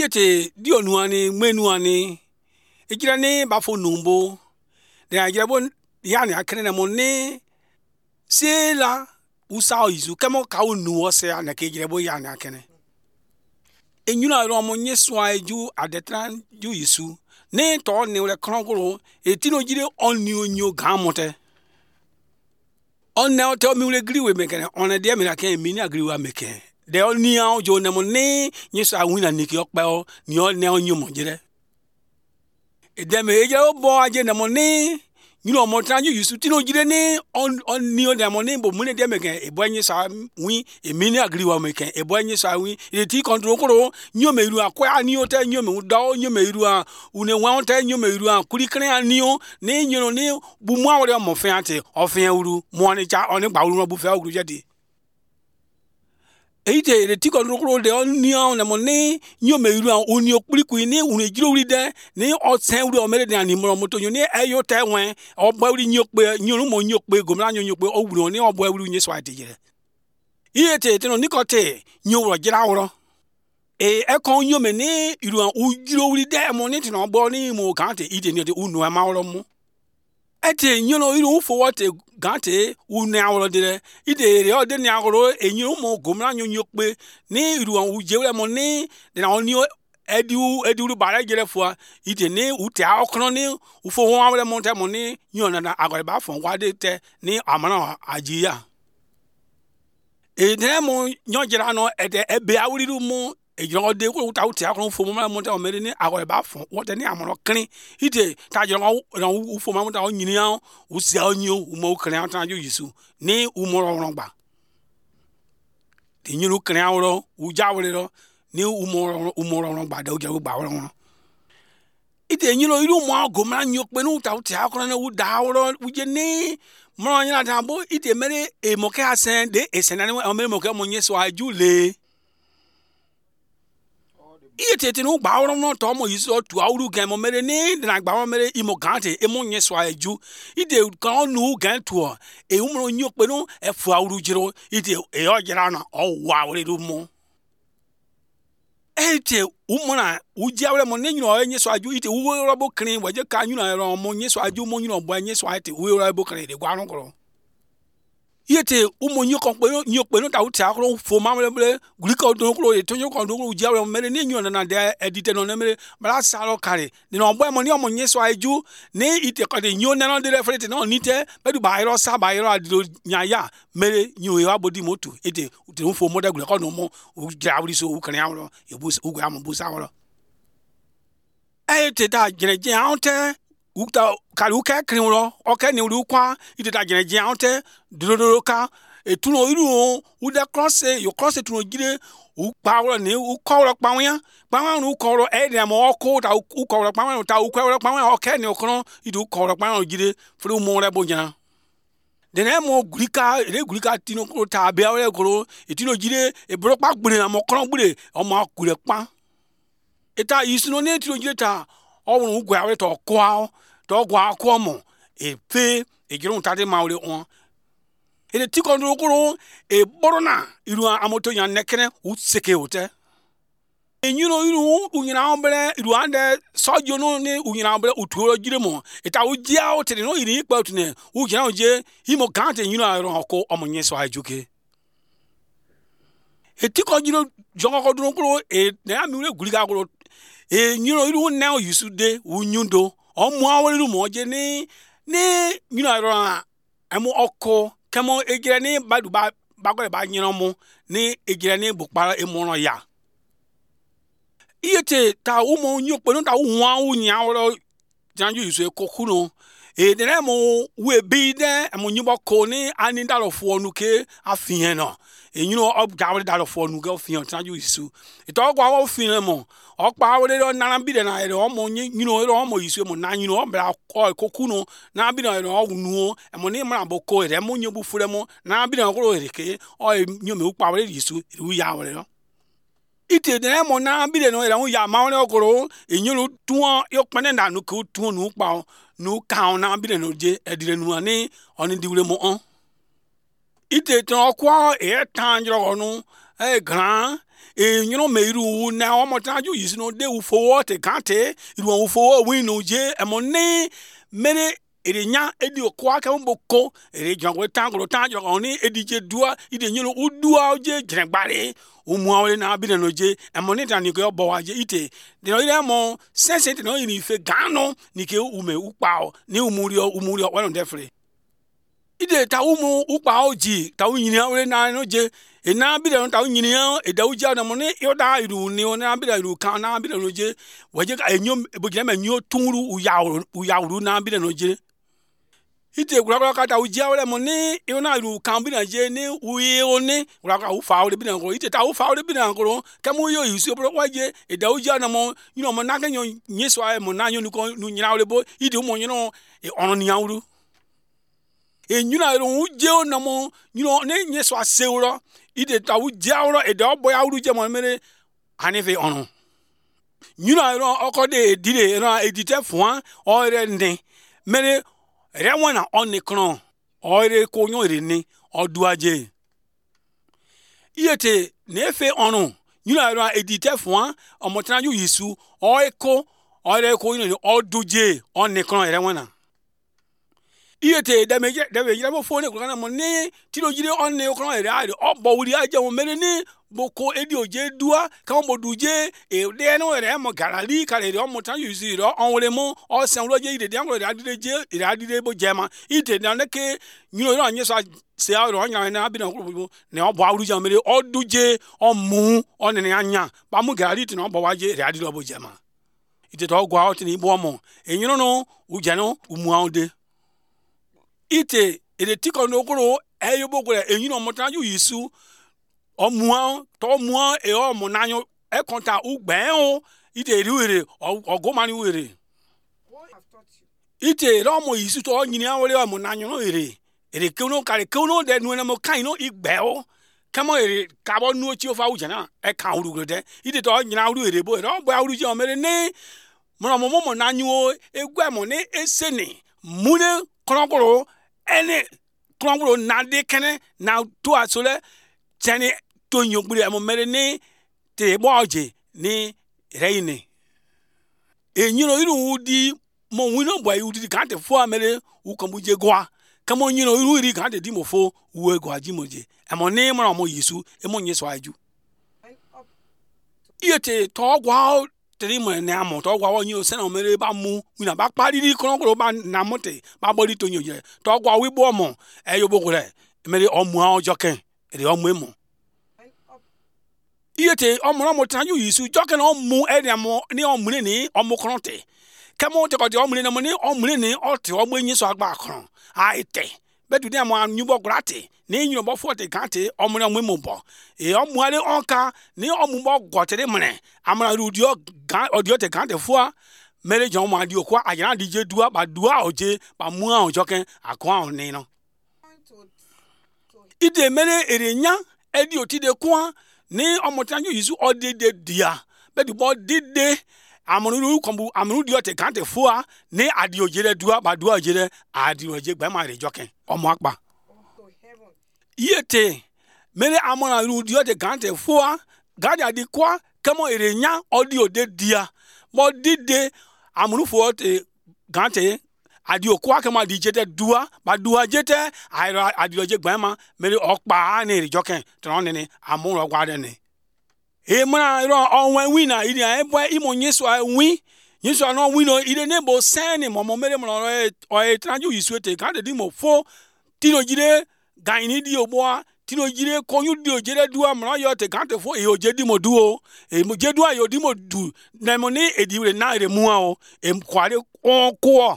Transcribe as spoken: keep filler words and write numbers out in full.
Yete dio nuani menuani ejirani bafo numbo de ajabo yani akene moni sela usa izu kemo ka unu ose na ke jirebo yani akene enyuna ro mo nyeswa eju adetran ju isu ne to ne le krongoro etino jire onni onyo gamote onne o to mi le griwe mekene onne de mi na ke mi ni agriwa meke de oni an jo ne mo ne nyeswa wina niki okpe o ni onne onyo mo jire de me eje obo aje ne mo ne nyino mo tranju yusu tino jire ne on on ni o de mo ne bo mu ne de meke ebo nyeswa wi e mi ni agriwa meke ebo nyeswa wi e ti control koro nyo me ru akwa ani o te nyo me do nyo me ru a une wa o te nyo me ru a kuri kren ani o ne nyo ne bu mu awore mo fe ate ofen uru mo ni cha oni gba uru bu fe uru je di eite e ti control koro de oni o ne mo ne nyo me ru a oni okuri ku ni une jiro uri de ni o sen uru o mere de ani mo moto nyo ni eyo te wen o gba uri nyo pe nyo mo nyo pe gomra nyo nyo pe o uru ni o gba uri nyeso ate jire iye te te no nikote nyo ro jira woro e e kon nyo me ni iru an ujiro uri de mo ni ti no gbo ni mo kan te ide ni te unu ma woro mu ete nyo no iru fo wote gante unu aworo de ide re o de ni aworo enyo mo gomra nyo nyo pe ni iru an ujere mo ni de na oni ediu ediu bare jere fo ide ni ute akro ni ufo won awore mo te mo ni nyo na na agore ba fo wa de te ni amana ajiya e de mo nyo jira no e de ebe awuri ru mo e jiro de ko ta uti akro fo mo mo te o mere ni agore ba fo wo te ni amano krin ide ta jiro na ufo mo ta o nyini an o si anyo o mo krin ta jo yisu ni u mo ro ro gba de nyinu krin awro u jawre ro ni u mo u mo ro gba de o je gba woro won ide nyinu iru mo agoma nyo pe nu ta uti akro na u da awro u je ni mo anya ta bo ide mere e mo ke asen de esenani o mere mo ke mo nyeso ajule iye tete no gba woro no to mo yiso tu awru gan mo mere ni na gba mo mere imo gante e mo nyeso aju ide kan nu gan tu o e umro nyo pe no e fu awru jiro ide e o jira na o wa wore ru mo ete umona uji awre mo ne nyino o nyeso aju ide uwe robo krin waje ka nyino ro mo nyeso aju mo nyino bo nyeso ate uwe robo krin de gwa no koro yete umo nyo kon pe nyo pe no ta uti akro fo ma mele guri ko don kro e to nyo kon do uji awre mere ni nyo na de edite no mere bra salo kare ni no boy mo ni omo nyeso aju ni ite ko de nyo na no de referete no ni te be du ba iro sa ba iro adido nya ya mere nyo e wa bodi motu ete uti fo mo de guri ko no mo uji awri so u kan awro e bu u gwa mo bu sa awro e te da jere je ante ukta kalu ke krin ro o ke ni ru kwa ite da jere je ante dodoro ka etuno iru u de cross yo cross etuno gire u pa wo ni u ko ro pa won pa won u ko ro e de mo ko ta u ko ro pa won ta u ko ro pa won o ke ni o kron idu ko ro pa won gire furu mo re bo jan de na mo gurika re gurika tino ko ta be awre ko etino gire e bro pa gbure mo kron gbure o ma kure pa eta yisuno ne etino gire ta o won u gwa awre to ko a to gwa ko mo e pe e gire un ta de ma wre on ele ti kondro koro e borona iru amoto yan nekene u seke ote enyino iru unyina ombre iru ande sojo no ne unyina ombre utuoro jiremo eta ujia otere no iri ipa otune ujina oje imo kante enyino aro oko omonyeso ajuke eti kondro jongo kodro koro e na mi ure guriga koro enyino iru na yusude unyundo omu awere mo je ni ni nyino aro amo oko kemo ejire ni badu ba bagore ba nyiro mu ni ejire ni bukpara emono ya iyete ta umo nyo pe no ta uwa unya woro janju iso ekoku no e de na mo we bi de mo nyibo ko ni ani dalo fo nuke afihen no enyino objawre dalo fo nuke afihen janju iso ito gwa wo fihen mo okpa wore ro na bi de na ere o mo nyino ro mo iso mo na nyino obra ko ekoku no na bi na ro nu e mo ni mra boko ere mo nyobu fure mo na bi na ko ere ke o nyome ukpa wore iso ru ya wore no ite de mo na bi de no ere ya ma wore okoro enyino tuon yo pene na nu ko tuon nu pa nu ka na bi de no je edire nu ani oni diwre mo on ite ton kwa e tanjro onu e gran e nyino meru na o motanju yisi no de ufo te kante iru ufo wi no je emone mere erinya edi okwa ka mboko eri jangwe tangro tanjo oni edije dua ide nyino udua je gregbare umu awle na bi no je emone tani ko bo waje ite de no ire mo sense te no ni fe gano ni ke ume ukpa ni umuri umuri wa no defre ide ta umu ukpa oji ta unyini awle na no je ena bi no ta unyini e da uja na mo ni yoda iru ni ona bi da iru kan na bi no je waje ka enyom ebugina ma nyo tunru uya uya na bi no je ite gura kata uji awle mo ni yona iru kan bi na je ni uye oni gura ka u fa awle bi na ko ite ta u fa awle bi na ko ke mo yo yusu bro waje e da uji na mo you know mo na kenyo nyeso ay mo na nyo ni ko nu nyina awle bo ide mo nyo e ono ni awru e nyuna iru uje na mo you know ne nyeso asewro ide ta uji awro e da obo awru je mo mere anife ono nyuna iru okode edire na edite fun o re ndin mere Rewana onikron oire konyo irini oduaje iyete nefe onu nyina ra edite fun omotana yu yisu oiko oire konyo ni oduje onikron rewana iyete dameje dameje mo fone ko na mo ni tiro jire onikron ere ari obo wuri aje mo mere ni boko edi oje dua ka mo duje e de no ere mo galali ka le mo tan yu si ro onwere mo o sen ro je ide de angro de adire je ire adire bo jema ite na neke nyino ro anye so se a ro nya na bi na ko ne obo awru ja mere o duje o mu o ne anya ba mu galali ti na obo waje ire adire bo jema ite to gwa o ti ni bo mo enyino no uje no umu awde ite ede tiko no kuro eyo bogore enyino mo tan yu yisu omua to mua e o monanyo e konta ugben o ite riwere ogomani were ite ro mo yisu to nyini awole o monanyo no ere ere kuno kare kuno de nu na mo kan no igbe o kamo ere kabo nu ochi ofa uja na e kan urugro de ite to nyina uru ere bo ro bo uru je o mere ne mo mo mo monanyo egwa mo ne eseni mune krokoro ene krokoro na de kene na to asole tani to nyobure mo mere ni te boje ni reine enyiro iru udi mo wino boy udi kan te fo amere u kan buje gwa kamo nyiro iru iri kan te di mo fo u ego aji moje e mo ni mo mo yisu e mo nyeso aju iyete to gwa tiri mo ne amo to gwa wo nyiro se na mere ba mu wina ba pari ri kon ko ba na mote ba bori to nyoje to gwa wi bo mo e yo bogore mere omu a ojoken ere omu emo iyete omuro mo tan yu yisu joke na omu ere mo ni omure ni omukronte kemo te ko de omure na mo ni omure ni ote ogbo yin so agba akron aite bedu ni amo anyubo grate ni yin bo forte kante omure mo mo bo e omu ale onka ni omu bo gotere mne amara rudio gan odio te kante fua mere jon mo adi okwa ajana dije dua ba dua oje ba mu a ojoken akon a ni no ide mere erenya edi otide kwa ni omotanju yisu odede dia bedu bo dide amunu kombu amunu dio te kante fua ni adi ojere dua ba dua ojere adi oje gba ma re joken omo apa yete mere amuna ru dio te kante fua gadi adi kwa kemo erenya odi ode dia bo dide amunu fo te kante adi okwa kema di jete dua ba dua jete ayra adi oje gbama mere okpa ni rijoken tron ni amuro gwade ni e mara ro onwen wina iri an ebo imo nyeso wi nyeso no wino ire nebo sen mo mere mo o e tranju yisu ete kan de mo fo tino jire gaini di oboa tino jire konyu di ojere dua mo yo te kan te fo e oje di mo duo e mo je dua yo di mo du na mo ni edi re na re mu a o e kware on ko